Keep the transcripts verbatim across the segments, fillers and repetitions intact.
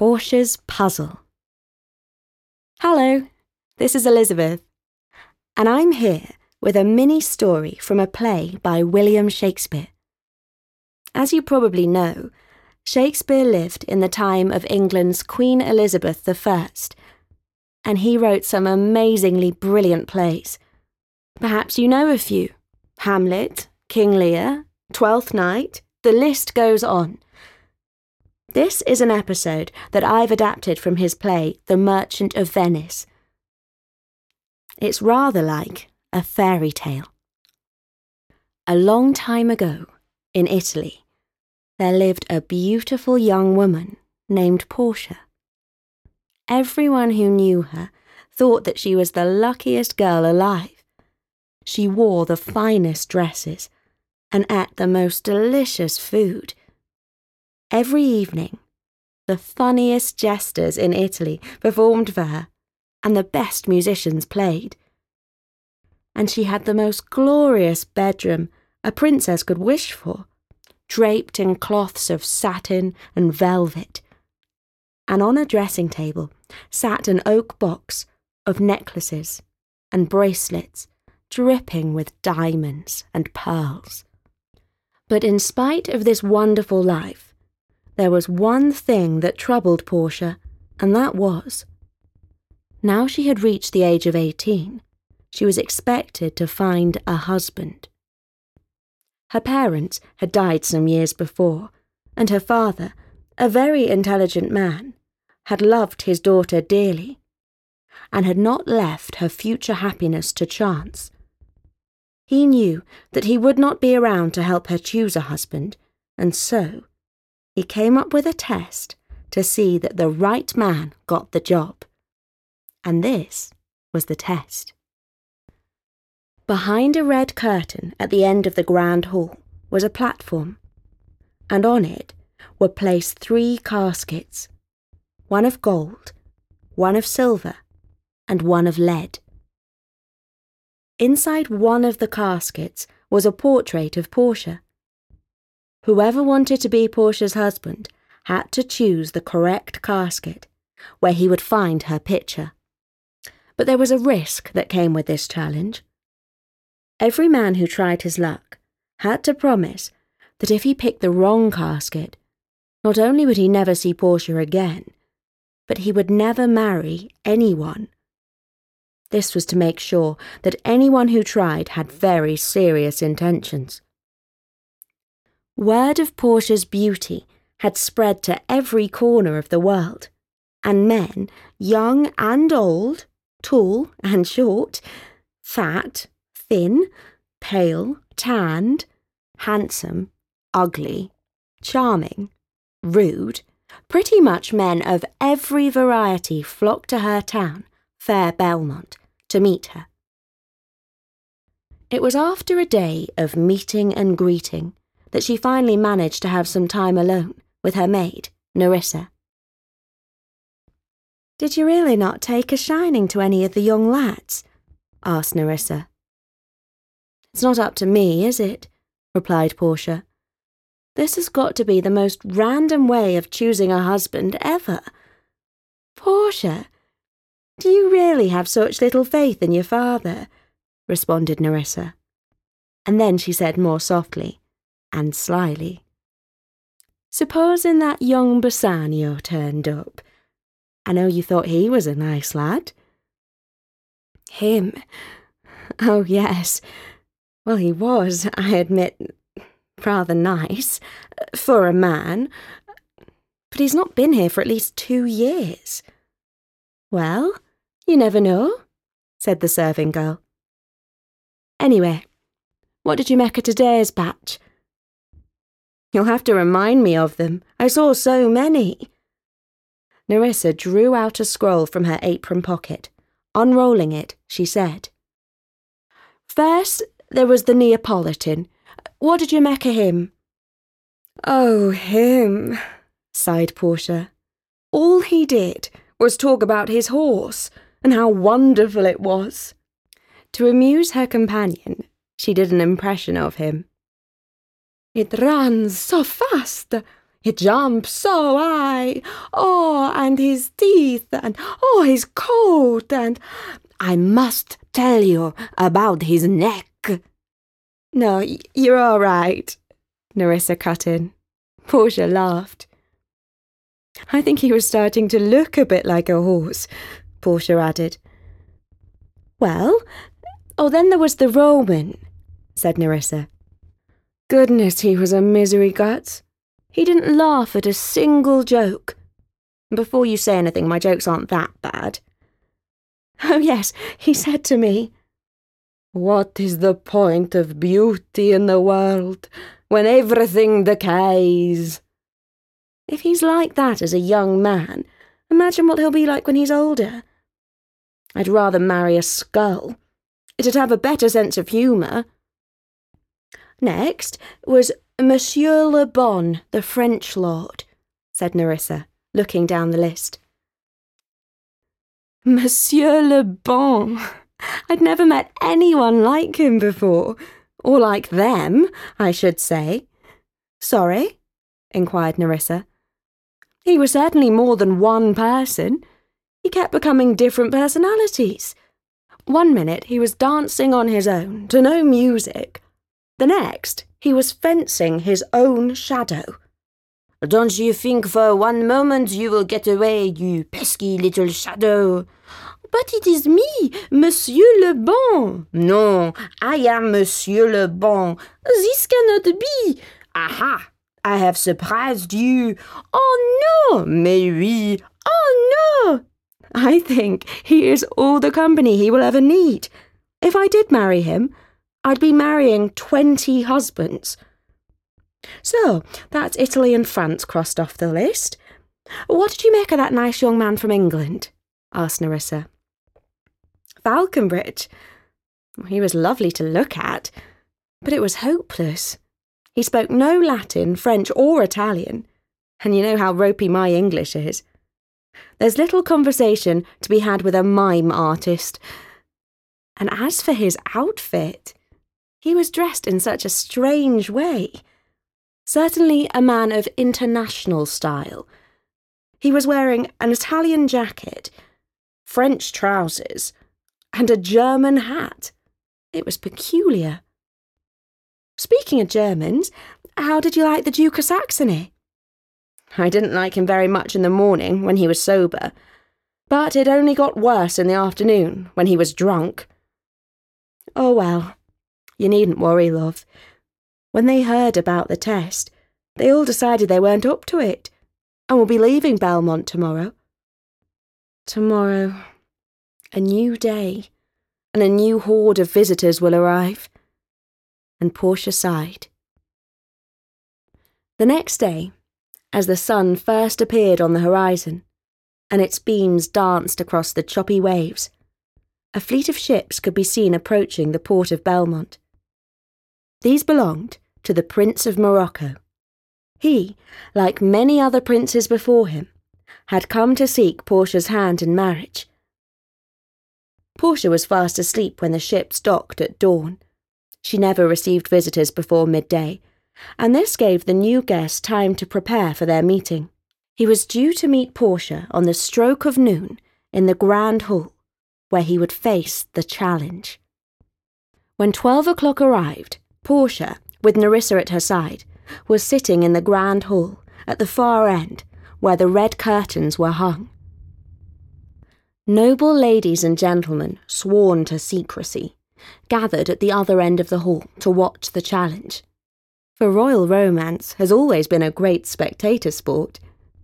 Portia's Puzzle. Hello, this is Elizabeth, and I'm here with a mini story from a play by William Shakespeare. As you probably know, Shakespeare lived in the time of England's Queen Elizabeth the First, and he wrote some amazingly brilliant plays. Perhaps you know a few: Hamlet, King Lear, Twelfth Night, the list goes on. This is an episode that I've adapted from his play The Merchant of Venice. It's rather like a fairy tale. A long time ago, in Italy, there lived a beautiful young woman named Portia. Everyone who knew her thought that she was the luckiest girl alive. She wore the finest dresses and ate the most delicious food. Every evening, the funniest jesters in Italy performed for her, and the best musicians played. And she had the most glorious bedroom a princess could wish for, draped in cloths of satin and velvet. And on a dressing table sat an oak box of necklaces and bracelets dripping with diamonds and pearls. But in spite of this wonderful life, there was one thing that troubled Portia, and that was, now she had reached the age of eighteen, she was expected to find a husband. Her parents had died some years before, and her father, a very intelligent man, had loved his daughter dearly, and had not left her future happiness to chance. He knew that he would not be around to help her choose a husband, and so he came up with a test to see that the right man got the job. And this was the test. Behind a red curtain at the end of the grand hall was a platform, and on it were placed three caskets, one of gold, one of silver, and one of lead. Inside one of the caskets was a portrait of Portia. Whoever wanted to be Portia's husband had to choose the correct casket, where he would find her picture. But there was a risk that came with this challenge. Every man who tried his luck had to promise that if he picked the wrong casket, not only would he never see Portia again, but he would never marry anyone. This was to make sure that anyone who tried had very serious intentions. Word of Portia's beauty had spread to every corner of the world, and men, young and old, tall and short, fat, thin, pale, tanned, handsome, ugly, charming, rude, pretty much men of every variety flocked to her town, fair Belmont, to meet her. It was after a day of meeting and greeting that she finally managed to have some time alone with her maid, Nerissa. "Did you really not take a shining to any of the young lads?" asked Nerissa. "It's not up to me, is it?" replied Portia. "This has got to be the most random way of choosing a husband ever. Portia, do you really have such little faith in your father?" responded Nerissa. And then she said more softly and slyly, "Supposing that young Bassanio turned up. I know you thought he was a nice lad." "Him? Oh, yes. Well, he was, I admit, rather nice, for a man. But he's not been here for at least two years." "Well, you never know," said the serving girl. "Anyway, what did you make of today's batch?" "You'll have to remind me of them. I saw so many." Nerissa drew out a scroll from her apron pocket. Unrolling it, she said, "First, there was the Neapolitan. What did you make of him?" "Oh, him," sighed Portia. "All he did was talk about his horse and how wonderful it was." To amuse her companion, she did an impression of him. "It ran so fast, He jumps so high. Oh, and his teeth, and oh, his coat, and I must tell you about his neck. No, y- you're all right, Nerissa cut in. Portia laughed. I think he was starting to look a bit like a horse, Portia added. Well, oh, then there was the Roman, said Nerissa. Goodness, he was a misery guts. He didn't laugh at a single joke. Before you say anything, my jokes aren't that bad. Oh yes, he said to me, "What is the point of beauty in the world when everything decays?" If he's like that as a young man, imagine what he'll be like when he's older. I'd rather marry a skull. It'd have a better sense of humour. Next was Monsieur Le Bon, the French lord, said Nerissa, looking down the list. Monsieur Le Bon. I'd never met anyone like him before. Or like them, I should say. Sorry? Inquired Nerissa. He was certainly more than one person. He kept becoming different personalities. One minute he was dancing on his own, to no music. The next, he was fencing his own shadow. Don't you think for one moment you will get away, you pesky little shadow? But it is me, Monsieur Le Bon. No, I am Monsieur Le Bon. This cannot be. Aha, I have surprised you. Oh no, mais oui. Oh no. I think he is all the company he will ever need. If I did marry him, I'd be marrying twenty husbands. So, that's Italy and France crossed off the list. What did you make of that nice young man from England? Asked Nerissa. Falconbridge. He was lovely to look at, but it was hopeless. He spoke no Latin, French or Italian, and you know how ropey my English is. There's little conversation to be had with a mime artist. And as for his outfit, he was dressed in such a strange way. Certainly a man of international style. He was wearing an Italian jacket, French trousers, and a German hat. It was peculiar. Speaking of Germans, how did you like the Duke of Saxony? I didn't like him very much in the morning when he was sober, but it only got worse in the afternoon when he was drunk. Oh well, you needn't worry, love. When they heard about the test, they all decided they weren't up to it, and will be leaving Belmont tomorrow. Tomorrow, a new day, and a new horde of visitors will arrive. And Portia sighed. The next day, as the sun first appeared on the horizon, and its beams danced across the choppy waves, a fleet of ships could be seen approaching the port of Belmont. These belonged to the Prince of Morocco. He, like many other princes before him, had come to seek Portia's hand in marriage. Portia was fast asleep when the ships docked at dawn. She never received visitors before midday, and this gave the new guest time to prepare for their meeting. He was due to meet Portia on the stroke of noon in the Grand Hall, where he would face the challenge. When twelve o'clock arrived, Portia, with Nerissa at her side, was sitting in the Grand Hall at the far end, where the red curtains were hung. Noble ladies and gentlemen, sworn to secrecy, gathered at the other end of the hall to watch the challenge. For royal romance has always been a great spectator sport.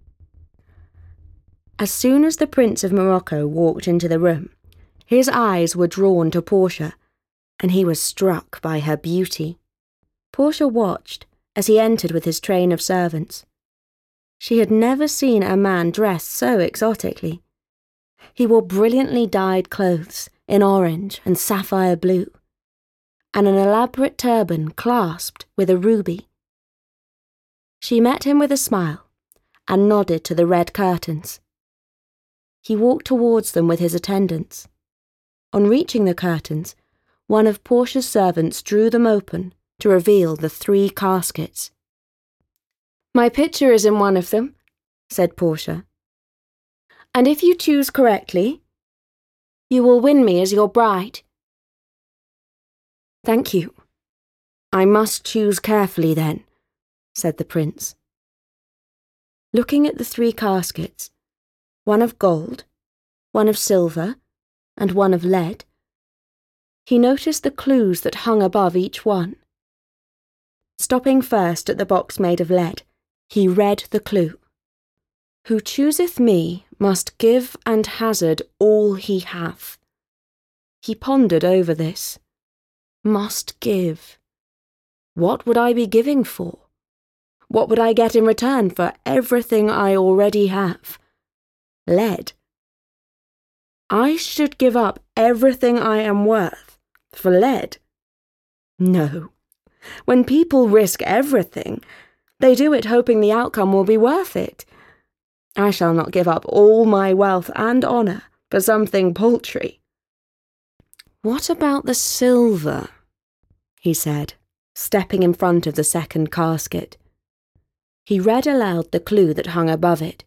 As soon as the Prince of Morocco walked into the room, his eyes were drawn to Portia, and he was struck by her beauty. Portia watched as he entered with his train of servants. She had never seen a man dressed so exotically. He wore brilliantly dyed clothes in orange and sapphire blue, and an elaborate turban clasped with a ruby. She met him with a smile and nodded to the red curtains. He walked towards them with his attendants. On reaching the curtains, one of Portia's servants drew them open to reveal the three caskets. My picture is in one of them, said Portia. And if you choose correctly, you will win me as your bride. Thank you. I must choose carefully then, said the prince. Looking at the three caskets, one of gold, one of silver, and one of lead, he noticed the clues that hung above each one. Stopping first at the box made of lead, he read the clue. Who chooseth me must give and hazard all he hath. He pondered over this. Must give. What would I be giving for? What would I get in return for everything I already have? Lead. I should give up everything I am worth for lead. No. When people risk everything, they do it hoping the outcome will be worth it. I shall not give up all my wealth and honour for something paltry. What about the silver? He said, stepping in front of the second casket. He read aloud the clue that hung above it.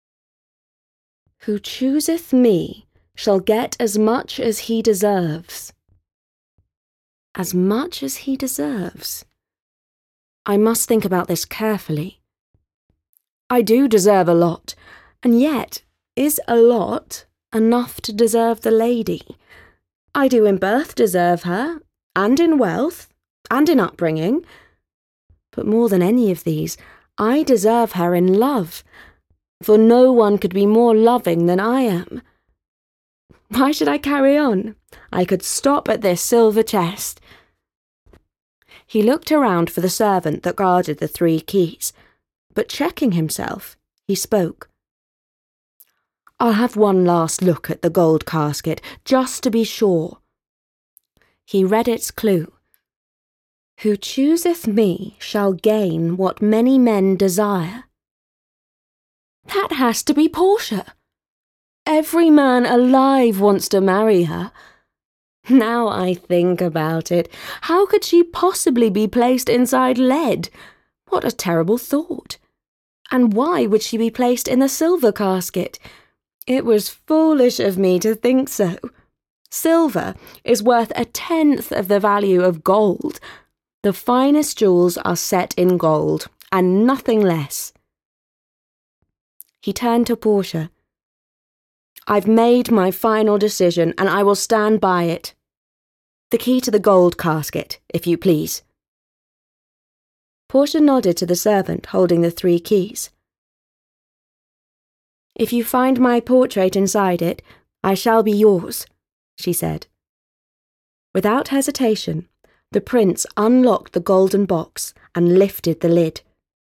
Who chooseth me shall get as much as he deserves. As much as he deserves. I must think about this carefully. I do deserve a lot, and yet is a lot enough to deserve the lady? I do in birth deserve her, and in wealth, and in upbringing. But more than any of these, I deserve her in love, for no one could be more loving than I am. Why should I carry on? I could stop at this silver chest. He looked around for the servant that guarded the three keys, but checking himself, he spoke. I'll have one last look at the gold casket, just to be sure. He read its clue. Who chooseth me shall gain what many men desire. That has to be Portia. Every man alive wants to marry her. Now I think about it, how could she possibly be placed inside lead? What a terrible thought. And why would she be placed in the silver casket? It was foolish of me to think so. Silver is worth a tenth of the value of gold. The finest jewels are set in gold, and nothing less. He turned to Portia. I've made my final decision, and I will stand by it. The key to the gold casket, if you please. Portia nodded to the servant holding the three keys. If you find my portrait inside it, I shall be yours, she said. Without hesitation, the prince unlocked the golden box and lifted the lid.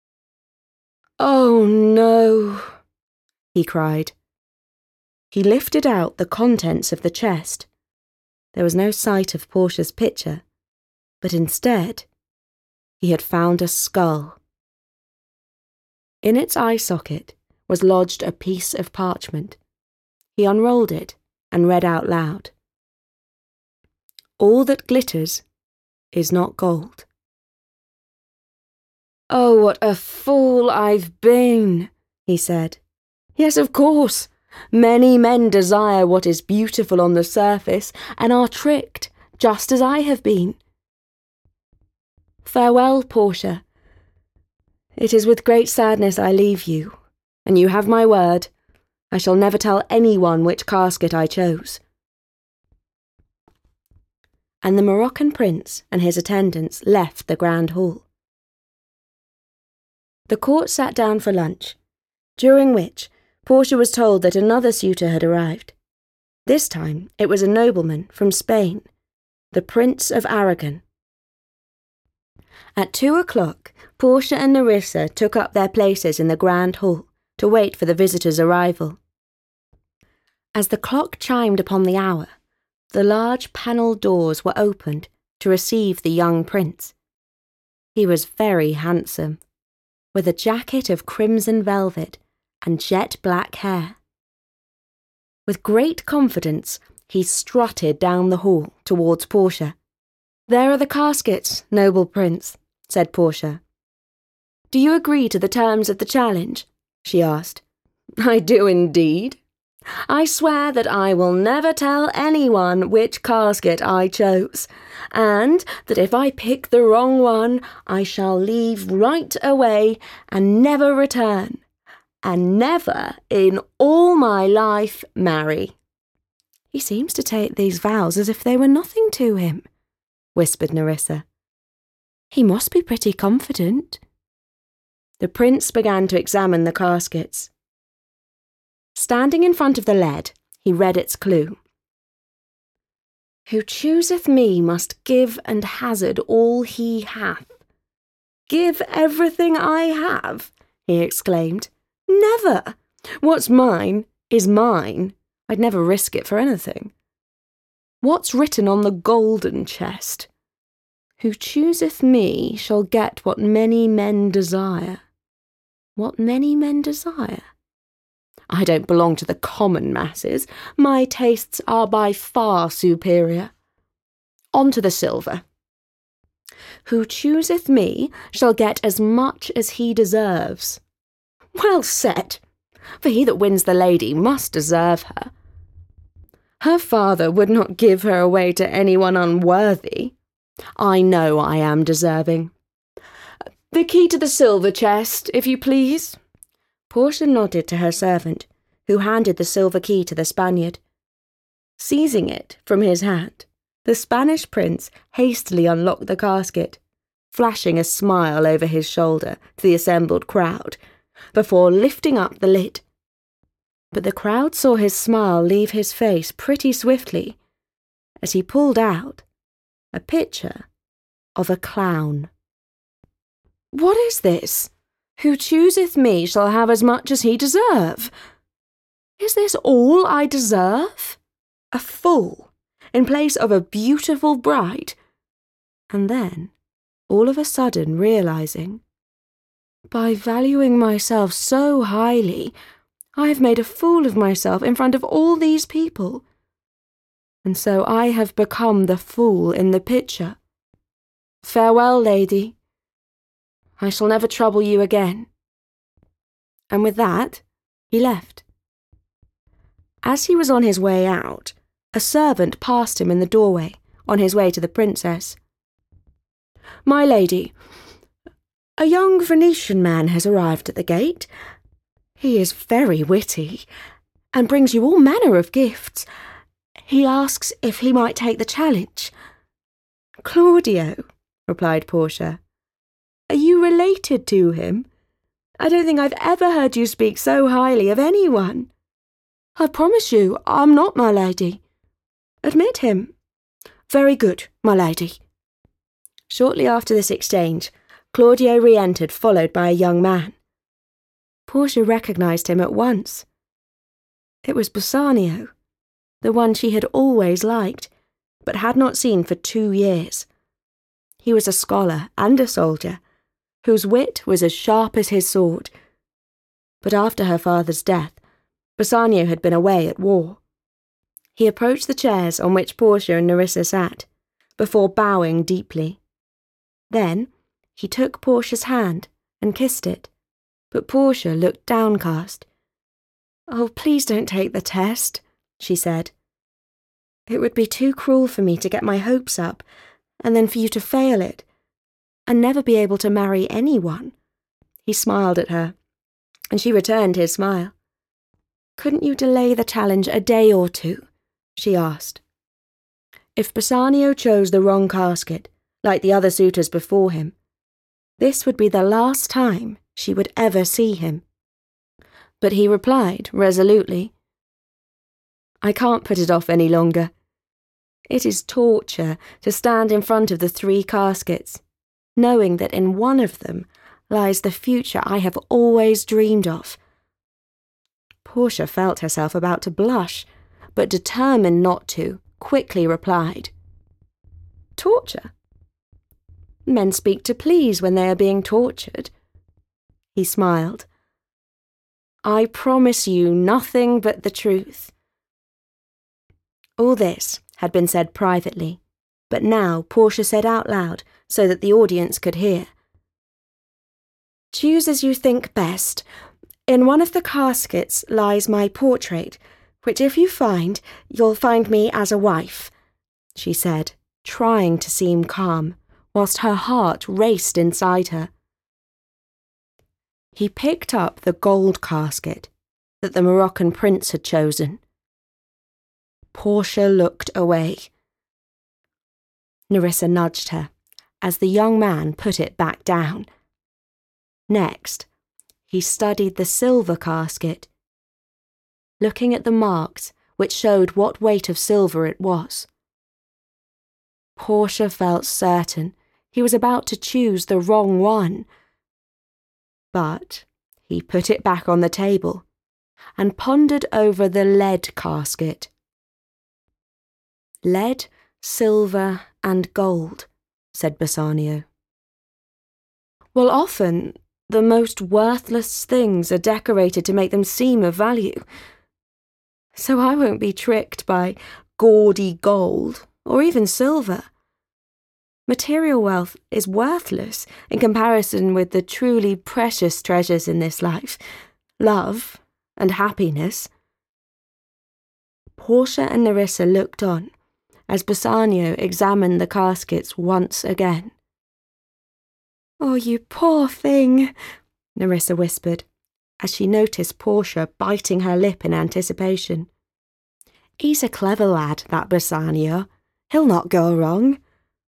Oh no, he cried. He lifted out the contents of the chest. There was no sight of Portia's picture, but instead, he had found a skull. In its eye socket was lodged a piece of parchment. He unrolled it and read out loud. All that glitters is not gold. Oh, what a fool I've been, he said. Yes, of course. Many men desire what is beautiful on the surface and are tricked, just as I have been. Farewell, Portia. It is with great sadness I leave you, and you have my word, I shall never tell anyone which casket I chose. And the Moroccan prince and his attendants left the grand hall. The court sat down for lunch, during which Portia was told that another suitor had arrived. This time it was a nobleman from Spain, the Prince of Aragon. At two o'clock, Portia and Nerissa took up their places in the grand hall to wait for the visitor's arrival. As the clock chimed upon the hour, the large panelled doors were opened to receive the young prince. He was very handsome, with a jacket of crimson velvet and jet-black hair. With great confidence, he strutted down the hall towards Portia. There are the caskets, noble prince, said Portia. do you agree to the terms of the challenge?" she asked. "I do indeed. I swear that I will never tell anyone which casket I chose, and that if I pick the wrong one, I shall leave right away and never return, and never in all my life marry." "He seems to take these vows as if they were nothing to him," whispered Nerissa. "He must be pretty confident." The prince began to examine the caskets. Standing in front of the lead, he read its clue. "Who chooseth me must give and hazard all he hath." "Give everything I have?" he exclaimed. "Never! What's mine is mine. I'd never risk it for anything." "What's written on the golden chest? Who chooseth me shall get what many men desire." What many men desire? I don't belong to the common masses. My tastes are by far superior. On to the silver. "Who chooseth me shall get as much as he deserves." Well said, for he that wins the lady must deserve her. Her father would not give her away to anyone unworthy. I know I am deserving. "The key to the silver chest, if you please." Portia nodded to her servant, who handed the silver key to the Spaniard. Seizing it from his hand, the Spanish prince hastily unlocked the casket, flashing a smile over his shoulder to the assembled crowd, before lifting up the lid. But the crowd saw his smile leave his face pretty swiftly, as he pulled out a picture of a clown. "What is this? Who chooseth me shall have as much as he deserve. Is this all I deserve? A fool, in place of a beautiful bride?" And then, all of a sudden realizing, by valuing myself so highly, I have made a fool of myself in front of all these people. And so I have become the fool in the picture. Farewell, lady. I shall never trouble you again." And with that, he left. As he was on his way out, a servant passed him in the doorway, on his way to the princess. "My lady, a young Venetian man has arrived at the gate. He is very witty, and brings you all manner of gifts. He asks if he might take the challenge." "Claudio," replied Portia. "Are you related to him? I don't think I've ever heard you speak so highly of anyone." "I promise you I'm not, my lady." "Admit him." "Very good, my lady." Shortly after this exchange, Claudio re-entered, followed by a young man. Portia recognised him at once. It was Bassanio, the one she had always liked, but had not seen for two years. He was a scholar and a soldier, whose wit was as sharp as his sword. But after her father's death, Bassanio had been away at war. He approached the chairs on which Portia and Nerissa sat, before bowing deeply. Then he took Portia's hand and kissed it, but Portia looked downcast. "Oh, please don't take the test," she said. "It would be too cruel for me to get my hopes up, and then for you to fail it, and never be able to marry anyone." He smiled at her, and she returned his smile. "Couldn't you delay the challenge a day or two?" she asked. If Bassanio chose the wrong casket, like the other suitors before him, this would be the last time she would ever see him. But he replied resolutely, "I can't put it off any longer. It is torture to stand in front of the three caskets, knowing that in one of them lies the future I have always dreamed of." Portia felt herself about to blush, but determined not to, quickly replied, "Torture? Men speak to please when they are being tortured." He smiled. "I promise you nothing but the truth." All this had been said privately, but now Portia said out loud so that the audience could hear. Choose as you think best. In one of the caskets lies my portrait, which if you find, you'll find me as a wife, she said, trying to seem calm, whilst her heart raced inside her. He picked up the gold casket that the Moroccan prince had chosen. Portia looked away. Nerissa nudged her as the young man put it back down. Next, he studied the silver casket, looking at the marks which showed what weight of silver it was. Portia felt certain he was about to choose the wrong one. But he put it back on the table and pondered over the lead casket. Lead, silver, and gold, said Bassanio. Well, often the most worthless things are decorated to make them seem of value. So I won't be tricked by gaudy gold or even silver. Material wealth is worthless in comparison with the truly precious treasures in this life, love and happiness. Portia and Nerissa looked on as Bassanio examined the caskets once again. "Oh, you poor thing," Nerissa whispered, as she noticed Portia biting her lip in anticipation. "He's a clever lad, that Bassanio. He'll not go wrong."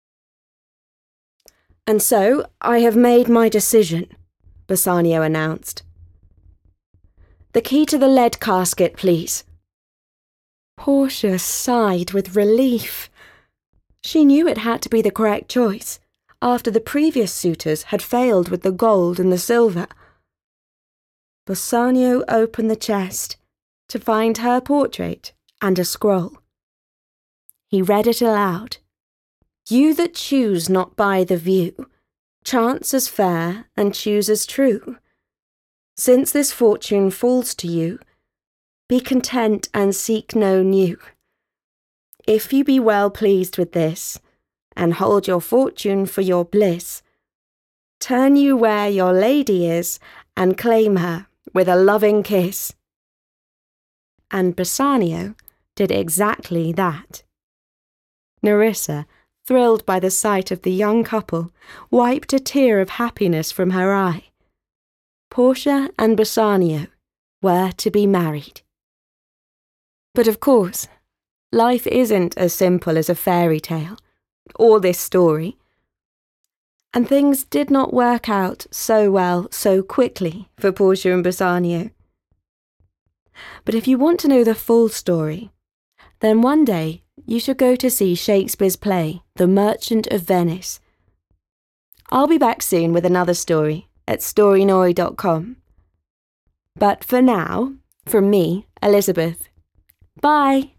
"And so I have made my decision," Bassanio announced. "The key to the lead casket, please." Portia sighed with relief. She knew it had to be the correct choice, after the previous suitors had failed with the gold and the silver. Bassanio opened the chest to find her portrait and a scroll. He read it aloud. "You that choose not by the view, chance as fair and choose as true. Since this fortune falls to you, be content and seek no new. If you be well pleased with this, and hold your fortune for your bliss, turn you where your lady is, and claim her with a loving kiss." And Bassanio did exactly that. Nerissa, thrilled by the sight of the young couple, wiped a tear of happiness from her eye. Portia and Bassanio were to be married. But of course, life isn't as simple as a fairy tale, or this story. And things did not work out so well so quickly for Portia and Bassanio. But if you want to know the full story, then one day you should go to see Shakespeare's play, The Merchant of Venice. I'll be back soon with another story at storynory dot com. But for now, from me, Elizabeth, bye!